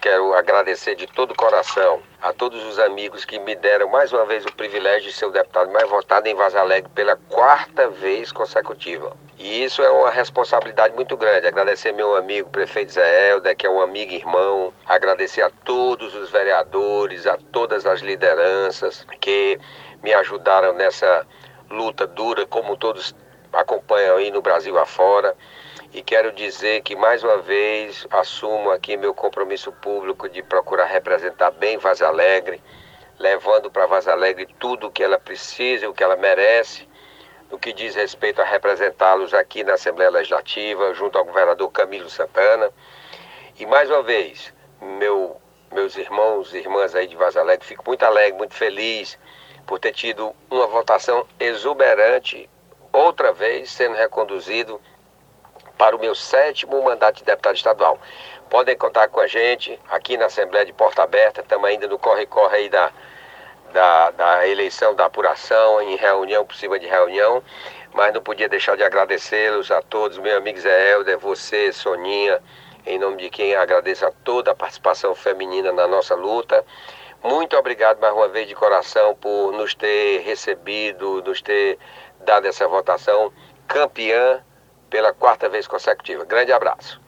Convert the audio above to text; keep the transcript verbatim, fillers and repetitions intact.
quero agradecer de todo o coração a todos os amigos que me deram mais uma vez o privilégio de ser o deputado mais votado em Vaza Alegre pela quarta vez consecutiva. E isso é uma responsabilidade muito grande. Agradecer meu amigo prefeito Zé Helder, que é um amigo e irmão. Agradecer a todos os vereadores, a todas as lideranças que me ajudaram nessa luta dura, como todos acompanham aí no Brasil afora. E quero dizer que, mais uma vez, assumo aqui meu compromisso público de procurar representar bem Vaza Alegre, levando para Vaza Alegre tudo o que ela precisa e o que ela merece, no que diz respeito a representá-los aqui na Assembleia Legislativa, junto ao governador Camilo Santana. E, mais uma vez, meu, meus irmãos e irmãs aí de Vaza Alegre, fico muito alegre, muito feliz por ter tido uma votação exuberante, outra vez sendo reconduzido para o meu sétimo mandato de deputado estadual. Podem contar com a gente aqui na Assembleia de Porta Aberta, estamos ainda no corre-corre aí da, da, da eleição, da apuração, em reunião por cima de reunião, mas não podia deixar de agradecê-los a todos, meu amigo Zé Helder, você, Soninha, em nome de quem agradeço a toda a participação feminina na nossa luta. Muito obrigado mais uma vez de coração por nos ter recebido, nos ter dado essa votação campeã pela quarta vez consecutiva. Grande abraço.